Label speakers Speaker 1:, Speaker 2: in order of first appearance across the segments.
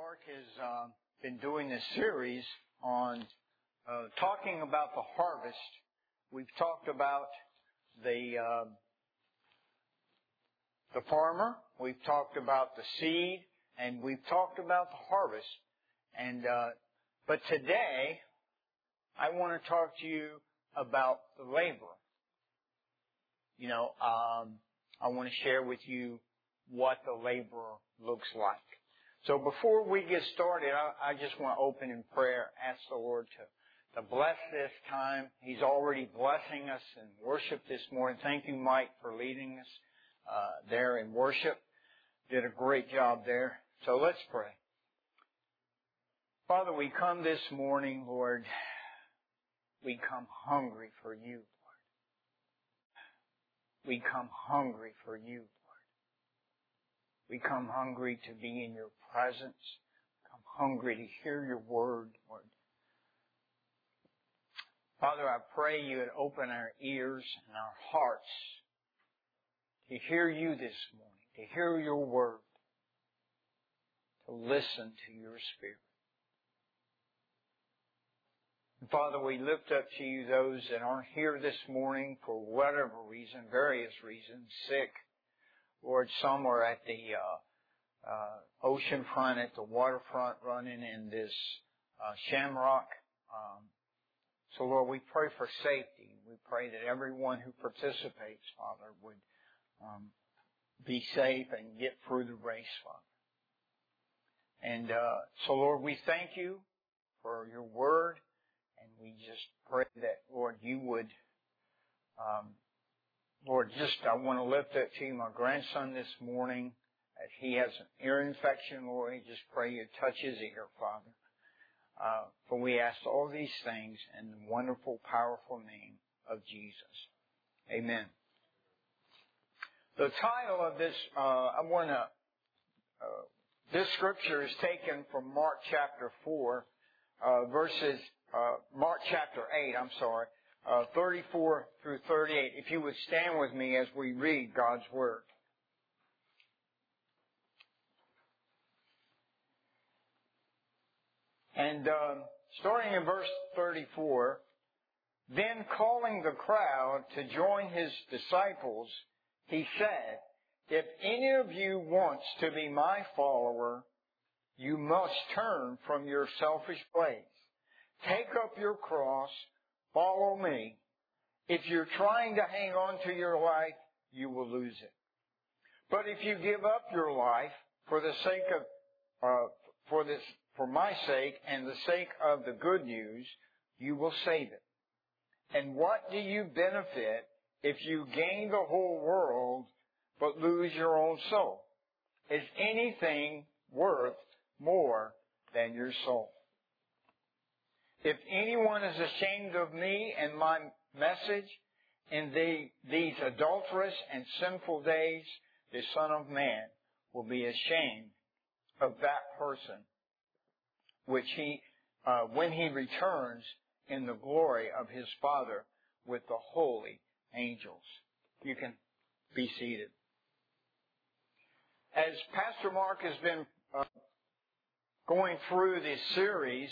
Speaker 1: Mark has been doing this series on talking about the harvest. We've talked about the farmer, we've talked about the seed, and we've talked about the harvest. And but today, I want to talk to you about the laborer. I want to share with you what the laborer looks like. So before we get started, I just want to open in prayer, ask the Lord to bless this time. He's already blessing us in worship this morning. Thank you, Mike, for leading us there in worship. Did a great job there. So let's pray. Father, we come this morning, Lord. We come hungry for you, Lord. We come hungry for you, Lord. We come hungry to be in your presence. Come hungry to hear your word, Lord. Father, I pray you would open our ears and our hearts to hear you this morning, to hear your word, to listen to your Spirit. And Father, we lift up to you those that aren't here this morning for whatever reason, various reasons, sick. Lord, some are at the ocean front, at the waterfront, running in this Shamrock. So, Lord, we pray for safety. We pray that everyone who participates, Father, would be safe and get through the race, Father. And so, Lord, we thank you for your word, and we just pray that, Lord, you would... Lord, I want to lift up to you my grandson this morning. As he has an ear infection, Lord, I just pray you touch his ear, Father. For we ask all these things in the wonderful, powerful name of Jesus. Amen. The title of this, this scripture is taken from Mark chapter 4, Mark chapter 8, 34 through 38. If you would stand with me as we read God's Word. And starting in verse 34, then calling the crowd to join his disciples, he said, if any of you wants to be my follower, you must turn from your selfish ways. Take up your cross, follow me. If you're trying to hang on to your life, you will lose it. But if you give up your life for the sake of, for my sake and the sake of the good news, you will save it. And what do you benefit if you gain the whole world but lose your own soul? Is anything worth more than your soul? If anyone is ashamed of me and my message in these adulterous and sinful days, the Son of Man will be ashamed of that person when he returns in the glory of his Father with the holy angels. You can be seated. As Pastor Mark has been going through this series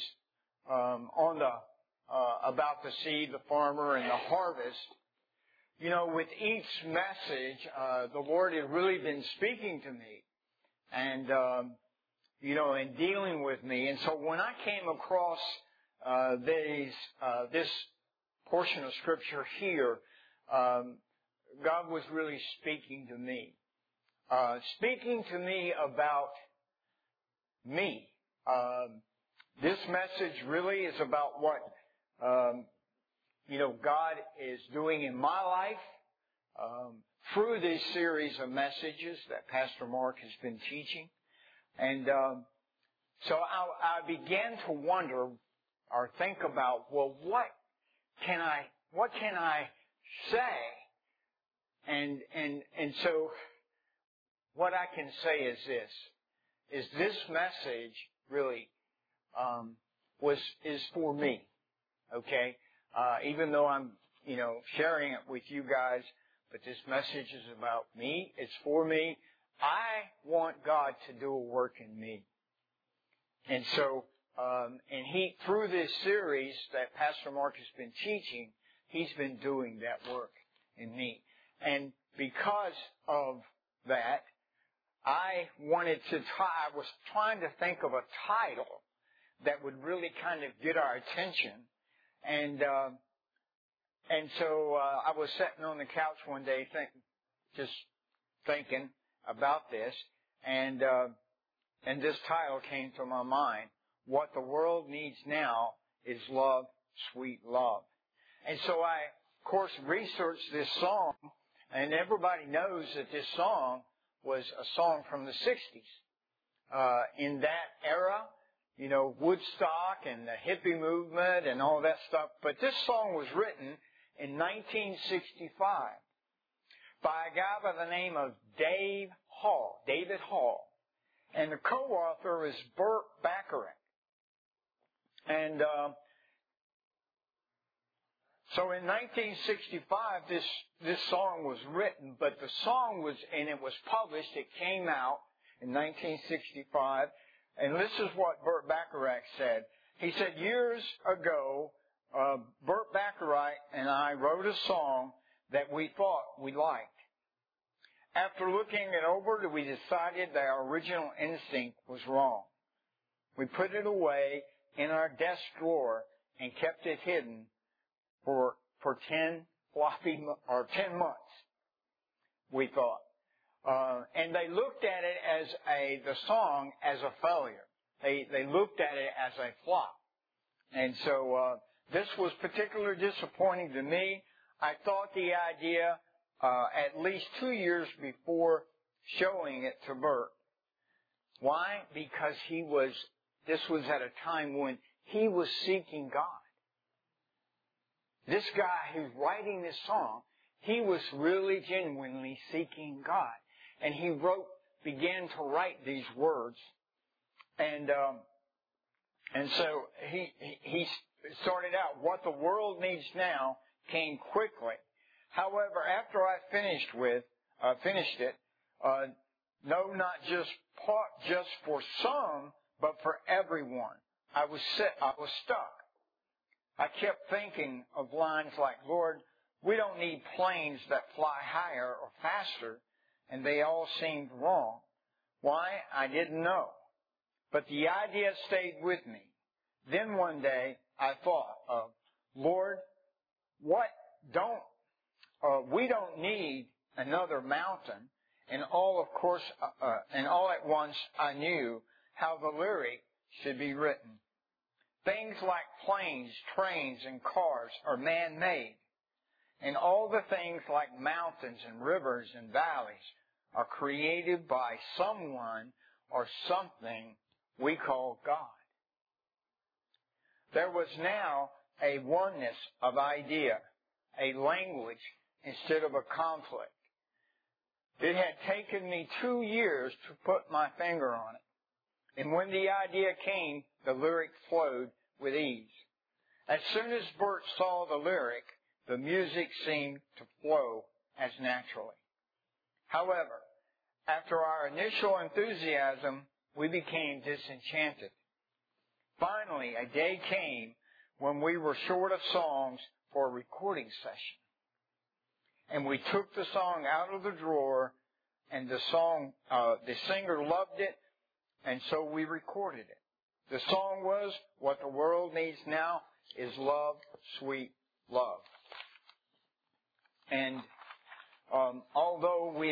Speaker 1: about the seed, the farmer, and the harvest, with each message, the Lord had really been speaking to me, and and dealing with me. And so when I came across this portion of Scripture here, God was really speaking to me, about me. This message really is about what, God is doing in my life, through this series of messages that Pastor Mark has been teaching. And, so I began to wonder or think about, well, what can I say? And so what I can say is this message really is for me. Okay? Even though I'm, sharing it with you guys, but this message is about me. It's for me. I want God to do a work in me. And so, and through this series that Pastor Mark has been teaching, he's been doing that work in me. And because of that, I was trying to think of a title that would really kind of get our attention. And so I was sitting on the couch one day just thinking about this, and this title came to my mind. What the world needs now is love, sweet love. And so I, of course, researched this song, and everybody knows that this song was a song from the 60s. In that era, you know, Woodstock and the hippie movement and all that stuff. But this song was written in 1965 by a guy by the name of David Hall. And the co-author is Burt Bacharach. And so in 1965, this song was written, but the song was published. It came out in 1965, and this is what Burt Bacharach said. He said, years ago, Burt Bacharach and I wrote a song that we thought we liked. After looking it over, we decided that our original instinct was wrong. We put it away in our desk drawer and kept it hidden for 10 months, we thought. And they looked at it as the song as a failure. They looked at it as a flop. And so this was particularly disappointing to me. I thought the idea at least 2 years before showing it to Burt. Why? Because this was at a time when he was seeking God. This guy who's writing this song, he was really genuinely seeking God. And he began to write these words. And so he started out, what the world needs now came quickly. However, after I finished it, no, not just for some, but for everyone. I was stuck. I kept thinking of lines like, Lord, we don't need planes that fly higher or faster, and they all seemed wrong. Why? I didn't know. But the idea stayed with me. Then one day I thought of, Lord, we don't need another mountain. And all at once I knew how the lyric should be written. Things like planes, trains, and cars are man-made. And all the things like mountains and rivers and valleys are created by someone or something we call God. There was now a oneness of idea, a language instead of a conflict. It had taken me 2 years to put my finger on it. And when the idea came, the lyric flowed with ease. As soon as Burt saw the lyric, the music seemed to flow as naturally. However, after our initial enthusiasm, we became disenchanted. Finally, a day came when we were short of songs for a recording session. And we took the song out of the drawer, and the singer loved it, and so we recorded it. The song was, what the world needs now is love, sweet love. And although we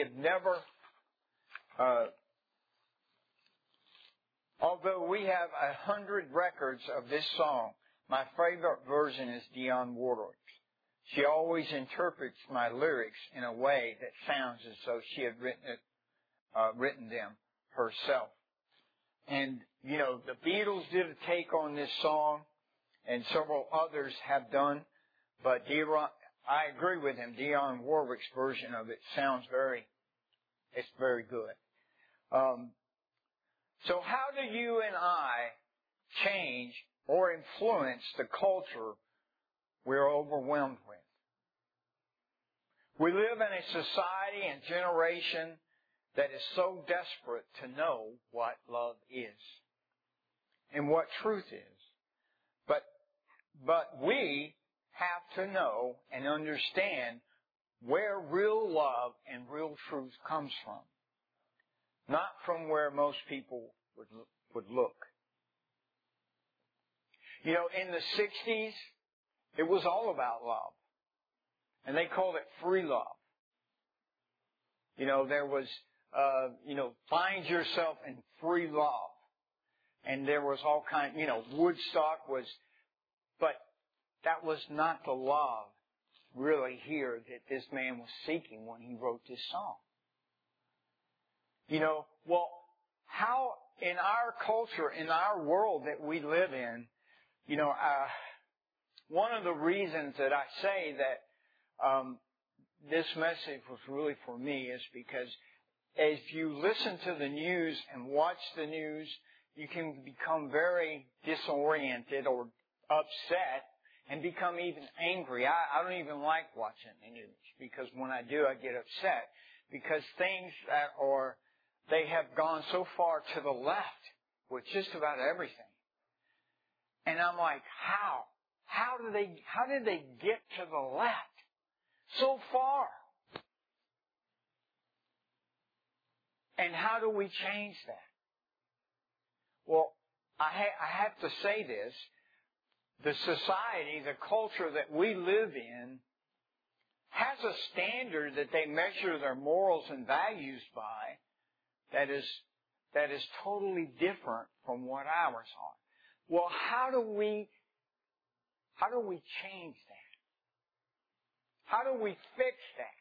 Speaker 1: have 100 records of this song, my favorite version is Dionne Warwick's. She always interprets my lyrics in a way that sounds as though she had written them herself. And, you know, the Beatles did a take on this song, and several others have done, but I agree with him. Dionne Warwick's version of it sounds it's very good. So how do you and I change or influence the culture we're overwhelmed with? We live in a society and generation that is so desperate to know what love is. and what truth is. But we have to know and understand where real love and real truth comes from. Not from where most people would look. You know, in the 60s, it was all about love. And they called it free love. You know, there was, find yourself in free love. And there was all kind, Woodstock was, but that was not the love really here that this man was seeking when he wrote this song. How in our culture, in our world that we live in, one of the reasons that I say that this message was really for me is because if you listen to the news and watch the news, you can become very disoriented or upset and become even angry. I don't even like watching the news because when I do, I get upset because things they have gone so far to the left with just about everything. And I'm like, how? How did they get to the left so far? And how do we change that? Well, I have to say this. The society, the culture that we live in has a standard that they measure their morals and values by that is totally different from what ours are. Well, how do we change that? How do we fix that?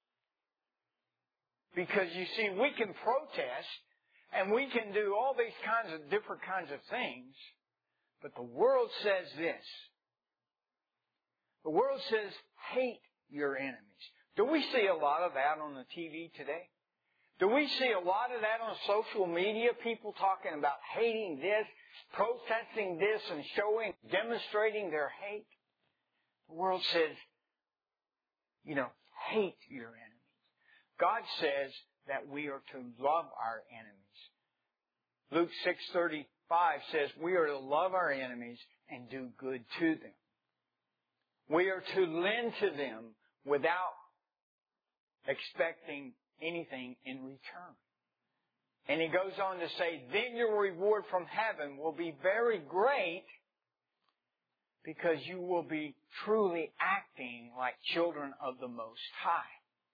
Speaker 1: Because you see, we can protest and we can do all these different kinds of things, but the world says this. The world says, hate your enemies. Do we see a lot of that on the TV today? Do we see a lot of that on social media? People talking about hating this, protesting this, and demonstrating their hate? The world says, hate your enemies. God says that we are to love our enemies. Luke 6:35 says we are to love our enemies and do good to them. We are to lend to them without expecting anything in return. And he goes on to say, then your reward from heaven will be very great because you will be truly acting like children of the Most High.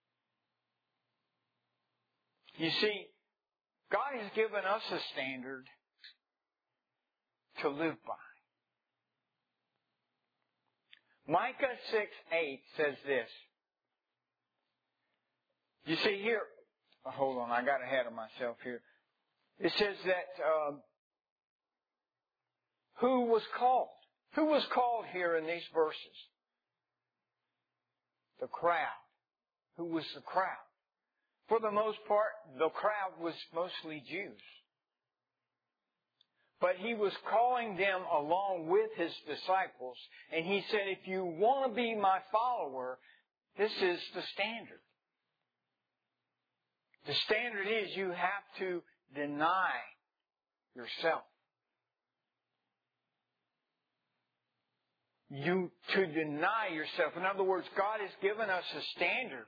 Speaker 1: You see, God has given us a standard to live by. Micah 6:8 says this. You see here, hold on, I got ahead of myself here. It says that who was called? Who was called here in these verses? The crowd. Who was the crowd? For the most part, the crowd was mostly Jews. But he was calling them along with his disciples. And he said, if you want to be my follower, this is the standard. The standard is you have to deny yourself. To deny yourself. In other words, God has given us a standard.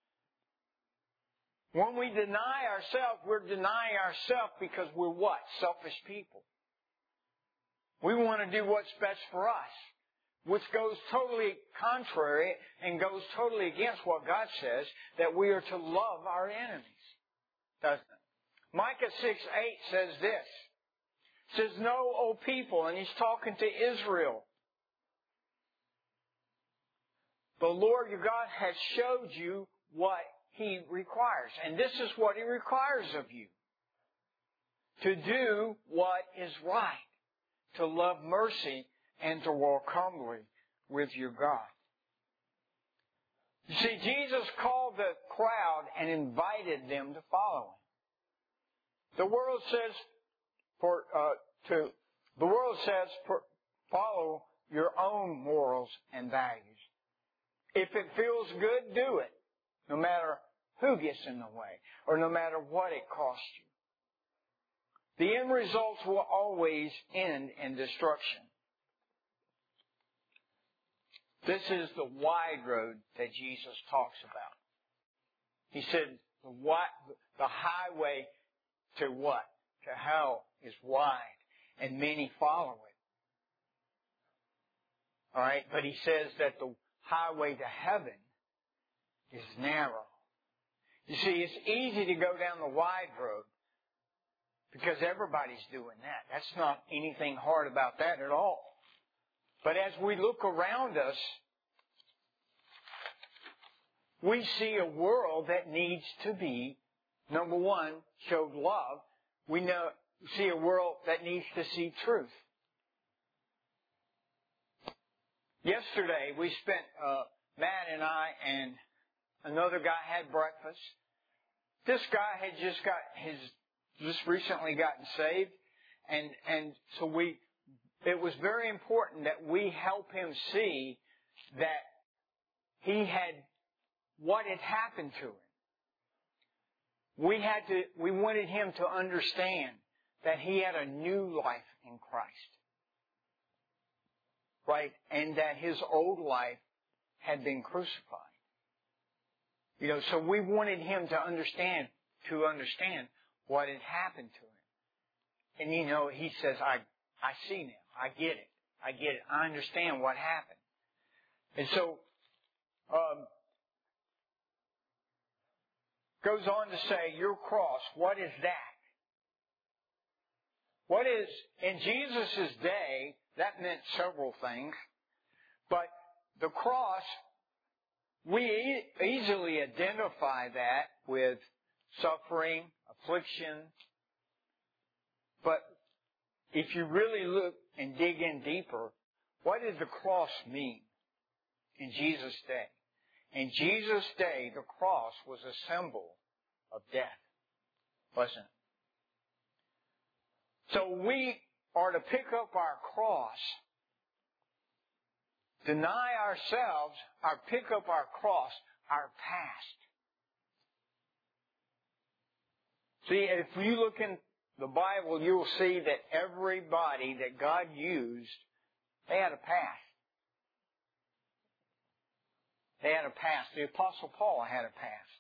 Speaker 1: When we deny ourselves, we're denying ourselves because we're what? Selfish people. We want to do what's best for us, which goes totally contrary and goes totally against what God says, that we are to love our enemies. Doesn't it? Micah 6:8 says this. It says, know, O people, and he's talking to Israel. The Lord your God has showed you what He requires. And this is what He requires of you. To do what is right. To love mercy and to walk humbly with your God. You see, Jesus called the crowd and invited them to follow Him. The world says, follow your own morals and values. If it feels good, do it. No matter who gets in the way or no matter what it costs you. the end results will always end in destruction. This is the wide road that Jesus talks about. He said the highway to what? To hell is wide, and many follow it. Alright, but he says that the highway to heaven is narrow. You see, it's easy to go down the wide road because everybody's doing that. That's not anything hard about that at all. But as we look around us, we see a world that needs to be, number one, showed love. We see a world that needs to see truth. Yesterday, we spent, Matt and I and another guy had breakfast. This guy had just recently gotten saved. And so it was very important that we help him see that what had happened to him. We wanted him to understand that he had a new life in Christ. Right? And that his old life had been crucified. So we wanted him to understand what had happened to him. And he says, I see now. I get it. I understand what happened. And so, goes on to say, your cross, what is that? In Jesus' day, that meant several things. But the cross, we easily identify that with suffering, affliction. But if you really look and dig in deeper, what did the cross mean in Jesus' day? In Jesus' day, the cross was a symbol of death, wasn't it? So we are to pick up our cross, deny ourselves, or pick up our cross, our past. See, if you look in the Bible, you'll see that everybody that God used, they had a past. They had a past. The Apostle Paul had a past.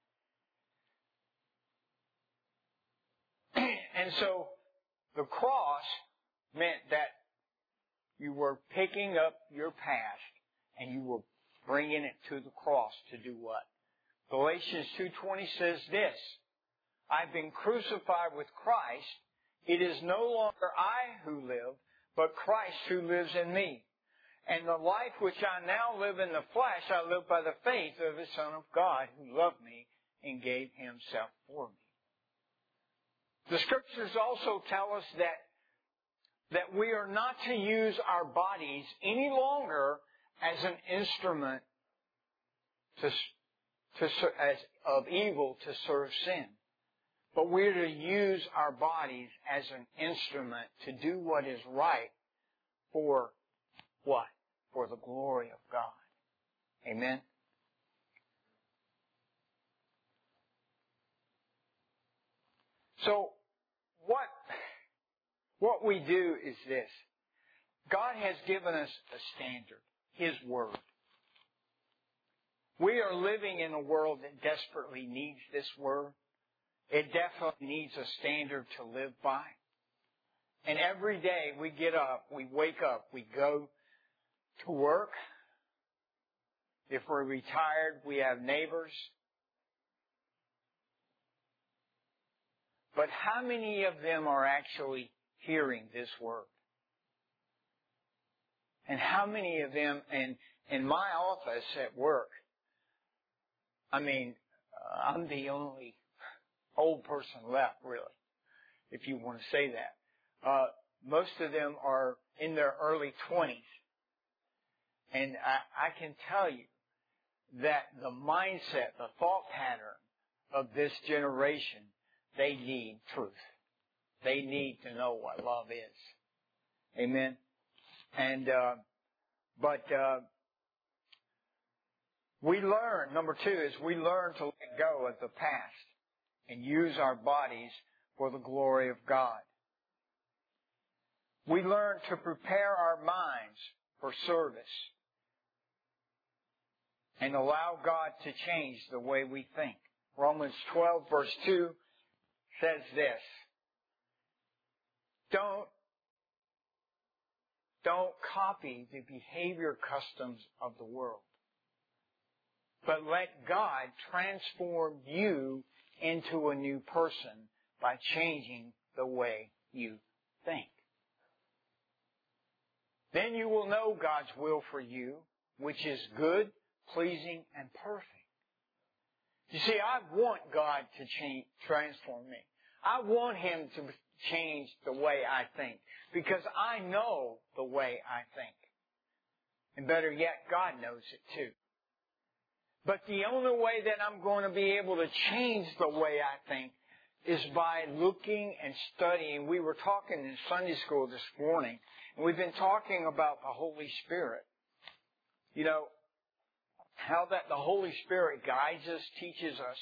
Speaker 1: And so, the cross meant that you were picking up your past and you were bringing it to the cross to do what? Galatians 2:20 says this, I've been crucified with Christ. It is no longer I who live, but Christ who lives in me. And the life which I now live in the flesh, I live by the faith of the Son of God who loved me and gave himself for me. The Scriptures also tell us that we are not to use our bodies any longer as an instrument of evil to serve sin. But we're to use our bodies as an instrument to do what is right for what? For the glory of God. Amen? So, what we do is this. God has given us a standard. His Word. We are living in a world that desperately needs this Word. It definitely needs a standard to live by. And every day we get up, we wake up, we go to work. If we're retired, we have neighbors. But how many of them are actually hearing this Word? And how many of them, in my office at work, I'm the only old person left, really, if you want to say that. Most of them are in their early 20s. And I can tell you that the mindset, the thought pattern of this generation, they need truth. They need to know what love is. Amen? And, we learn, number two is we learn to let go of the past and use our bodies for the glory of God. We learn to prepare our minds for service and allow God to change the way we think. Romans 12 verse 2 says this. Don't copy the behavior customs of the world, but let God transform you into a new person by changing the way you think. Then you will know God's will for you, which is good, pleasing, and perfect. You see, I want God to transform me. I want Him to change the way I think, because I know the way I think. And better yet, God knows it too. But the only way that I'm going to be able to change the way I think is by looking and studying. We were talking in Sunday school this morning, and we've been talking about the Holy Spirit. You know, how that the Holy Spirit guides us, teaches us.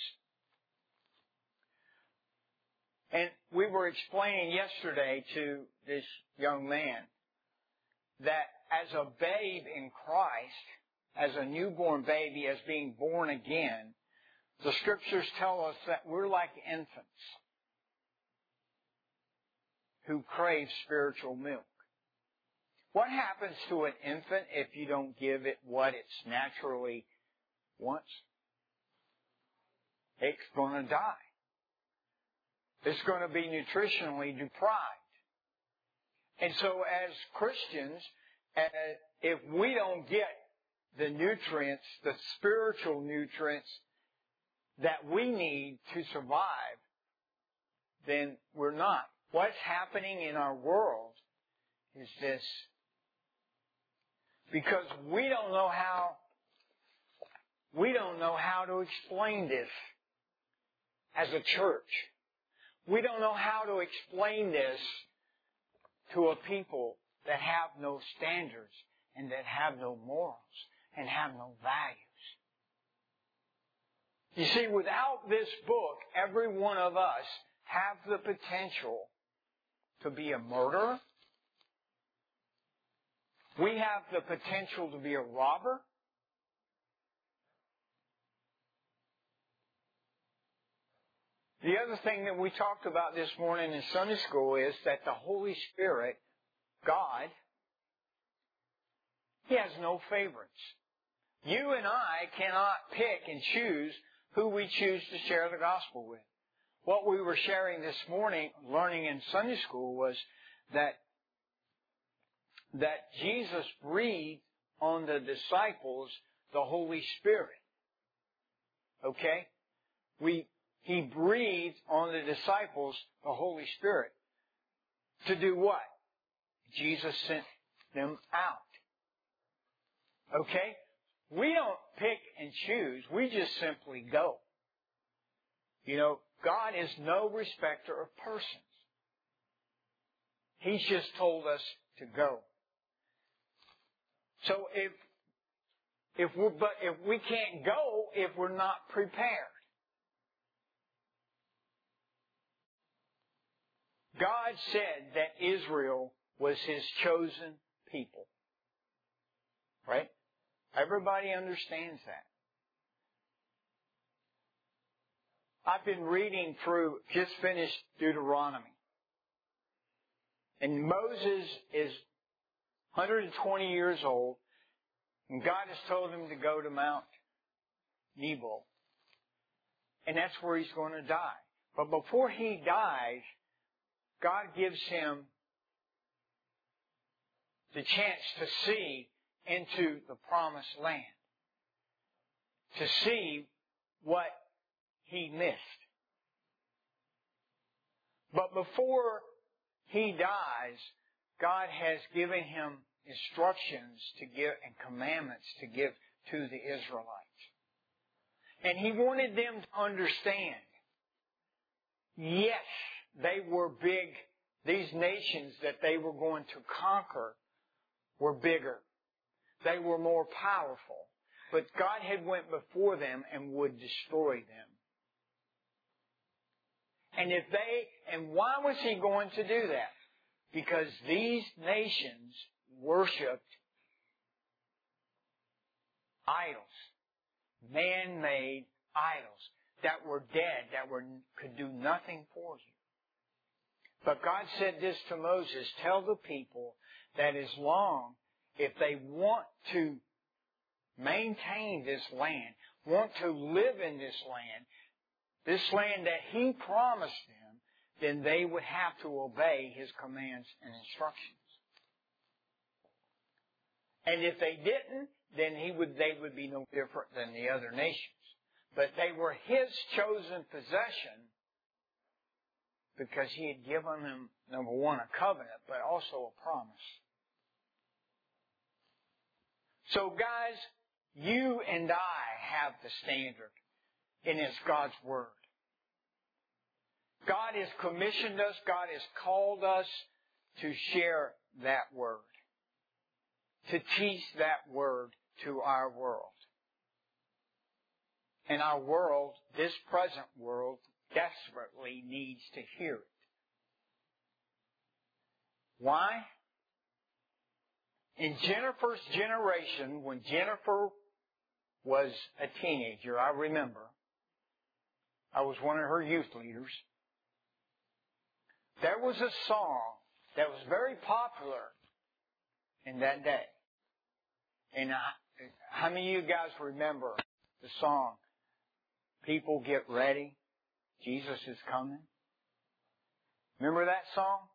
Speaker 1: And we were explaining yesterday to this young man that as a babe in Christ, as a newborn baby, as being born again, the Scriptures tell us that we're like infants who crave spiritual milk. What happens to an infant if you don't give it what it naturally wants? It's going to die. It's going to be nutritionally deprived. And so as Christians, if we don't get the nutrients, the spiritual nutrients that we need to survive, then we're not. What's happening in our world is this. Because we don't know how to explain this as a church. We don't know how to explain this to a people that have no standards and that have no morals and have no values. You see, without this book, every one of us have the potential to be a murderer. We have the potential to be a robber. The other thing that we talked about this morning in Sunday school is that the Holy Spirit, God, He has no favorites. You and I cannot pick and choose who we choose to share the gospel with. What we were sharing this morning, learning in Sunday school, was that Jesus breathed on the disciples the Holy Spirit. Okay? He breathed on the disciples the Holy Spirit. To do what? Jesus sent them out. Okay? We don't pick and choose. We just simply go. You know, God is no respecter of persons. He's just told us to go. So if we can't go if we're not prepared. God said that Israel was His chosen people. Right? Everybody understands that. I've been reading through, just finished Deuteronomy. And Moses is 120 years old, and God has told him to go to Mount Nebo. And that's where he's going to die. But before he dies, God gives him the chance to see into the promised land. To see what he missed. But before he dies, God has given him instructions to give and commandments to give to the Israelites. And He wanted them to understand, yes, they were big. These nations that they were going to conquer were bigger. They were more powerful. But God had went before them and would destroy them. And why was He going to do that? because these nations worshipped idols, man-made idols that were dead, that could do nothing for you. But God said this to Moses, tell the people that as long, if they want to maintain this land, want to live in this land that He promised them, then they would have to obey His commands and instructions. And if they didn't, then they would be no different than the other nations. But they were His chosen possession because He had given them, number one, a covenant, but also a promise. So guys, you and I have the standard, and it's God's Word. God has commissioned us, God has called us to share that Word, to teach that Word to our world. And our world, this present world, desperately needs to hear it. Why? In Jennifer's generation, when Jennifer was a teenager, I remember, I was one of her youth leaders, there was a song that was very popular in that day. And how many of you guys remember the song, People Get Ready, Jesus is Coming? Remember that song?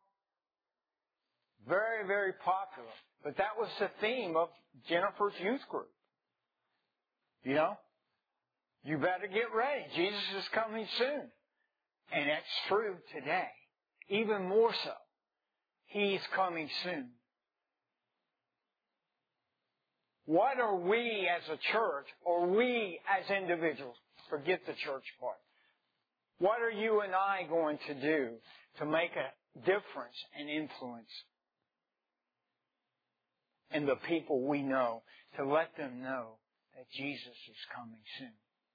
Speaker 1: Very, very popular. But that was the theme of Jennifer's youth group. You know? You better get ready. Jesus is coming soon. And that's true today. Even more so. He's coming soon. What are we as a church, or we as individuals, forget the church part, what are you and I going to do to make a difference and influence in the people we know, to let them know that Jesus is coming soon?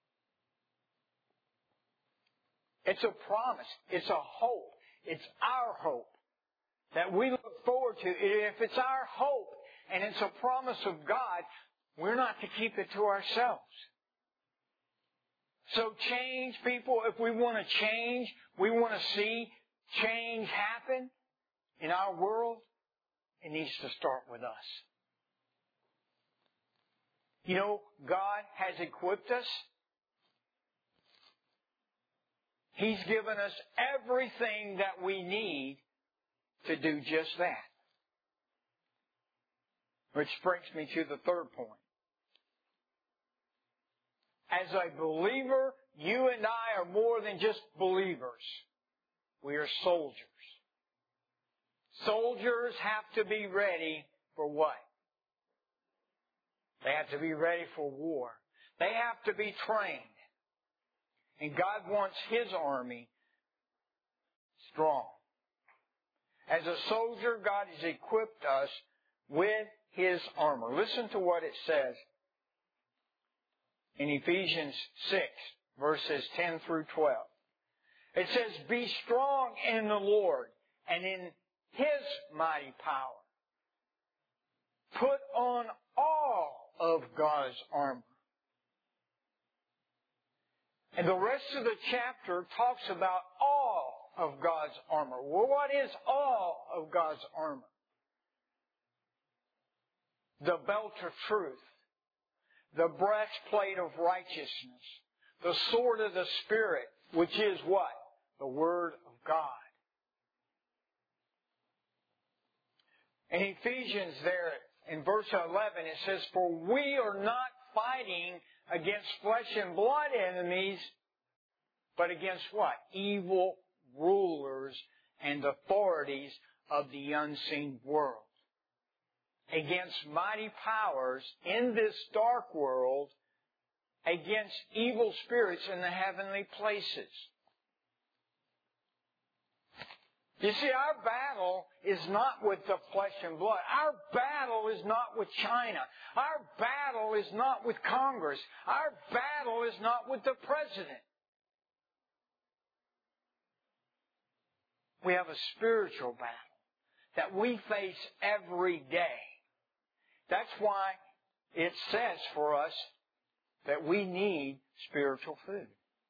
Speaker 1: It's a promise. It's a hope. It's our hope that we look forward to. If it's our hope and it's a promise of God, we're not to keep it to ourselves. So change, people, if we want to change, we want to see change happen in our world, it needs to start with us. You know, God has equipped us. He's given us everything that we need to do just that. Which brings me to the third point. As a believer, you and I are more than just believers. We are soldiers. Soldiers have to be ready for what? They have to be ready for war. They have to be trained. And God wants His army strong. As a soldier, God has equipped us with His armor. Listen to what it says in Ephesians 6, verses 10 through 12. It says, be strong in the Lord and in His mighty power. Put on all of God's armor. And the rest of the chapter talks about all of God's armor. Well, what is all of God's armor? The belt of truth, the breastplate of righteousness, the sword of the Spirit, which is what? The Word of God. In Ephesians there, in verse 11, it says, for we are not fighting against flesh and blood enemies, but against what? Evil rulers and authorities of the unseen world. Against mighty powers in this dark world, against evil spirits in the heavenly places. You see, our battle is not with the flesh and blood. Our battle is not with China. Our battle is not with Congress. Our battle is not with the president. We have a spiritual battle that we face every day. That's why it says for us that we need spiritual food.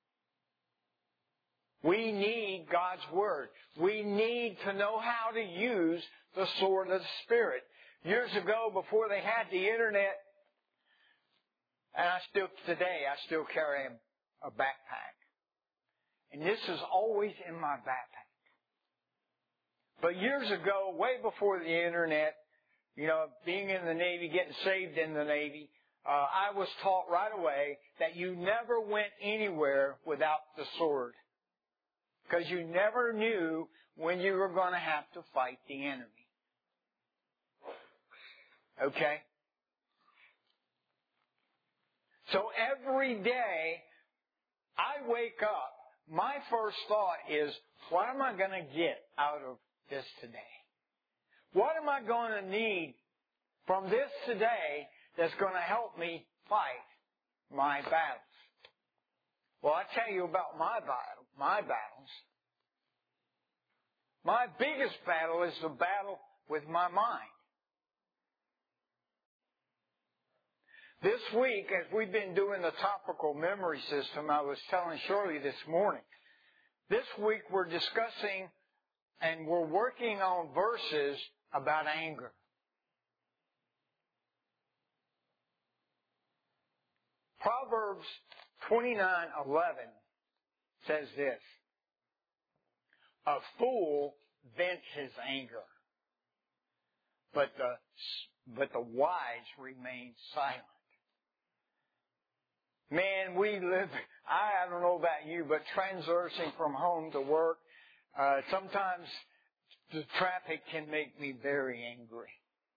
Speaker 1: We need God's Word. We need to know how to use the sword of the Spirit. Years ago, before they had the internet, and today I still carry a backpack. And this is always in my backpack. But years ago, way before the internet, being in the Navy, getting saved in the Navy, I was taught right away that you never went anywhere without the sword. Because you never knew when you were going to have to fight the enemy. Okay? So every day I wake up, my first thought is, what am I going to get out of this today? What am I going to need from this today that's going to help me fight my battles? Well, I tell you about my battles. My biggest battle is the battle with my mind. This week, as we've been doing the topical memory system, I was telling Shirley this morning, this week we're discussing and we're working on verses about anger. Proverbs 29:11 says this, a fool vents his anger, but the wise remain silent. Man, we live, I don't know about you, but transversing from home to work, sometimes the traffic can make me very angry.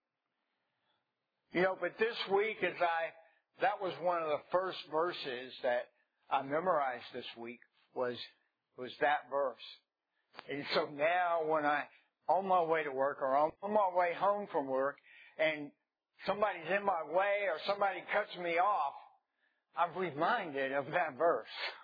Speaker 1: But this week that was one of the first verses that I memorized this week was that verse. And so now when on my way to work or on my way home from work and somebody's in my way or somebody cuts me off, I'm reminded of that verse.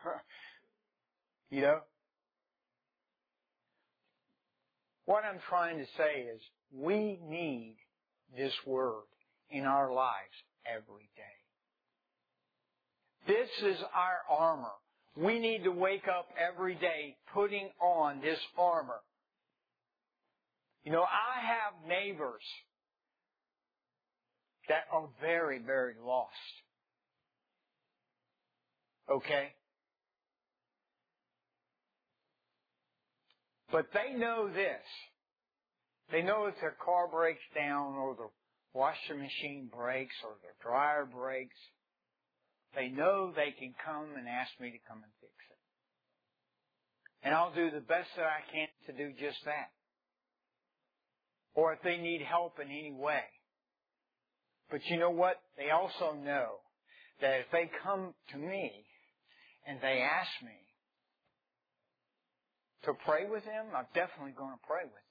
Speaker 1: What I'm trying to say is we need this Word in our lives every day. This is our armor. We need to wake up every day putting on this armor. I have neighbors that are very, very lost. Okay? But they know this. They know if their car breaks down or the washing machine breaks or their dryer breaks, they know they can come and ask me to come and fix it. And I'll do the best that I can to do just that. Or if they need help in any way. But you know what? They also know that if they come to me and they ask me to pray with them, I'm definitely going to pray with them.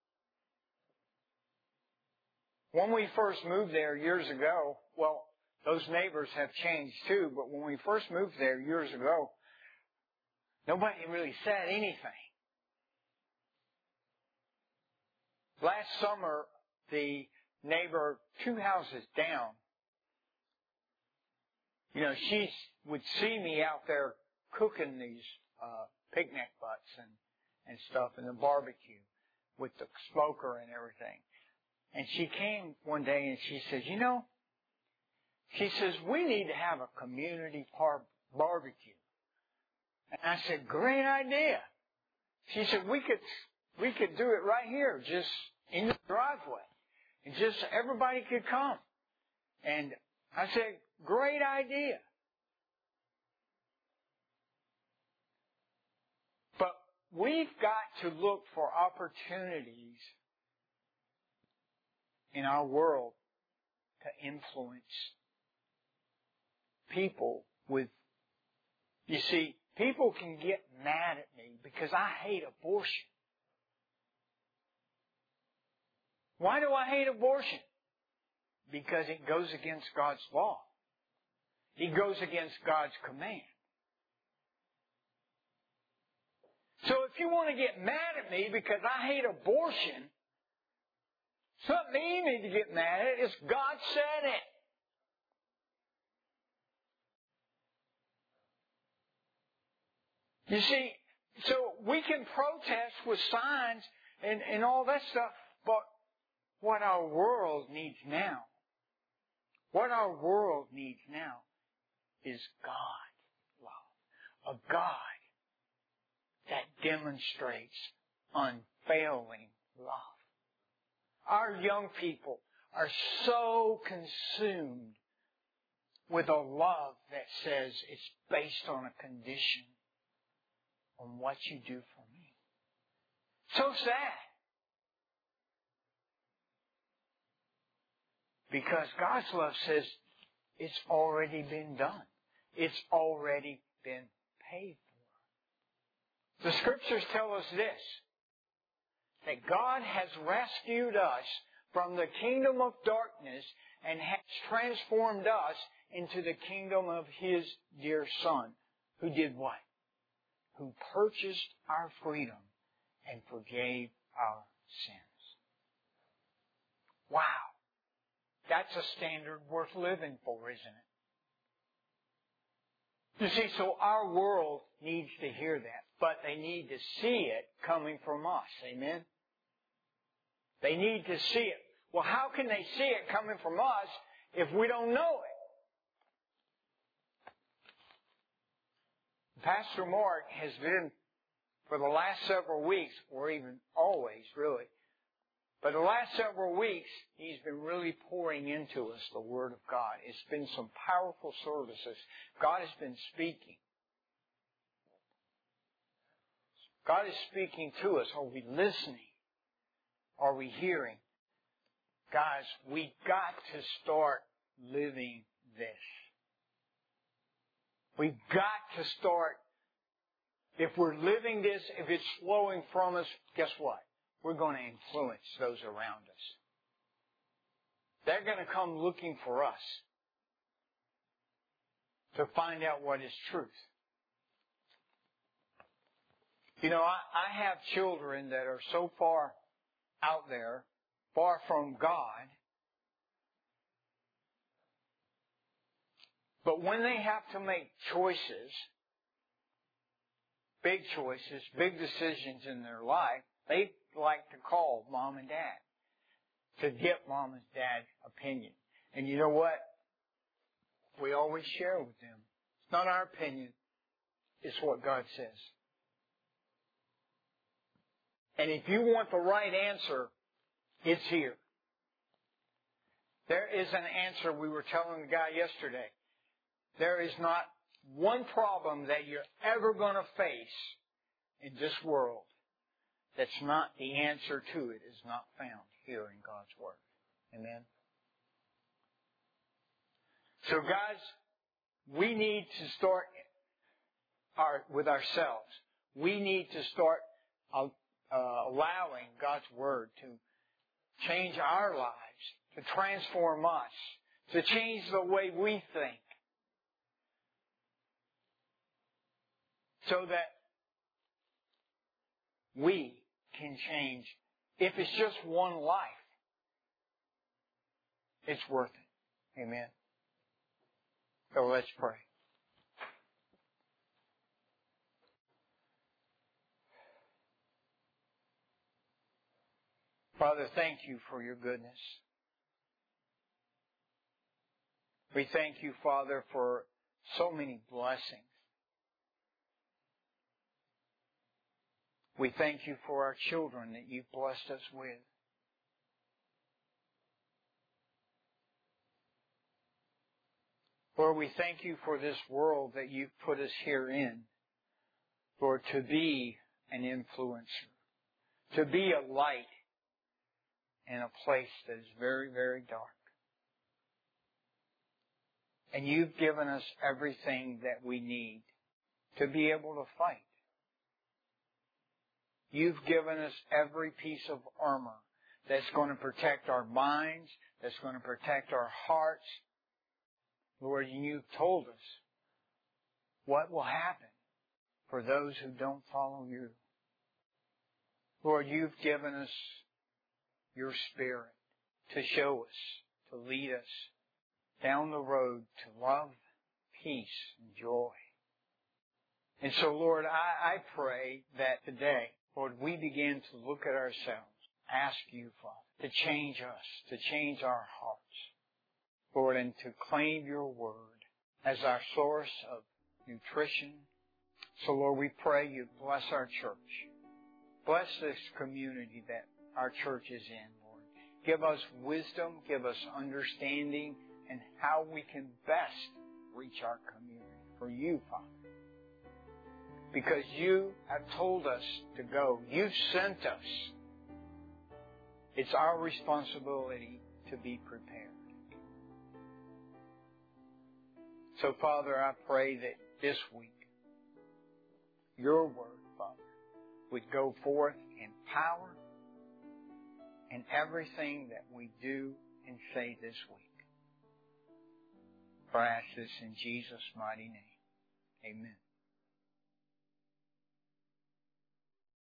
Speaker 1: When we first moved there years ago, well, those neighbors have changed too, but when we first moved there years ago, nobody really said anything. Last summer, the neighbor 2 houses down, she would see me out there cooking these picnic butts and stuff in the barbecue with the smoker and everything. And she came one day and she says, she says, we need to have a community barbecue. And I said, great idea. She said, we could do it right here, just in the driveway. And just everybody could come. And I said, great idea. But we've got to look for opportunities in our world to influence people with, you see, people can get mad at me because I hate abortion. Why do I hate abortion? Because it goes against God's law. It goes against God's command. So if you want to get mad at me because I hate abortion, It's not me you need to get mad at. It's God said it. You see, so we can protest with signs and all that stuff, but what our world needs now, is God love. A God that demonstrates unfailing love. Our young people are so consumed with a love that says it's based on a condition, on what you do for me. So sad. Because God's love says it's already been done. It's already been paid for. The Scriptures tell us this, that God has rescued us from the kingdom of darkness and has transformed us into the kingdom of His dear Son, who did what? Who purchased our freedom and forgave our sins. Wow. That's a standard worth living for, isn't it? You see, so our world needs to hear that, but they need to see it coming from us. Amen? They need to see it. Well, how can they see it coming from us if we don't know it? Pastor Mark has been, for the last several weeks, or even always, really, but the last several weeks, he's been really pouring into us the Word of God. It's been some powerful services. God has been speaking. God is speaking to us. Are we listening? Are we hearing? Guys, we got to start living this. We've got to start. If we're living this, if it's flowing from us, guess what? We're going to influence those around us. They're going to come looking for us to find out what is truth. You know, I have children that are so far out there, far from God, but when they have to make choices, big decisions in their life, they like to call mom and dad to get mom and dad's opinion. And you know what? We always share with them. It's not our opinion. It's what God says. And if you want the right answer, it's here. There is an answer. We were telling the guy yesterday. There is not one problem that you're ever going to face in this world that's not the answer to it is not found here in God's Word. Amen? So guys, we need to start with ourselves. We need to start allowing God's Word to change our lives, to transform us, to change the way we think. So that we can change. If it's just one life, it's worth it. Amen. So let's pray. Father, thank you for your goodness. We thank you, Father, for so many blessings. We thank you for our children that you've blessed us with. Lord, we thank you for this world that you've put us here in, Lord, to be an influencer, to be a light in a place that is very, very dark. And you've given us everything that we need to be able to fight. You've given us every piece of armor that's going to protect our minds, that's going to protect our hearts. Lord, you've told us what will happen for those who don't follow you. Lord, you've given us your Spirit. to show us, to lead us down the road to love, peace, and joy. And so, Lord, I pray that today, Lord, we begin to look at ourselves, ask you, Father, to change us, to change our hearts, Lord, and to claim your word as our source of nutrition. So, Lord, we pray you bless our church. Bless this community that our church is in, Lord. Give us wisdom, give us understanding, and how we can best reach our community for you, Father. Because you have told us to go. You've sent us. It's our responsibility to be prepared. So, Father, I pray that this week, your word, Father, would go forth in power in everything that we do and say this week. For I ask this in Jesus' mighty name. Amen.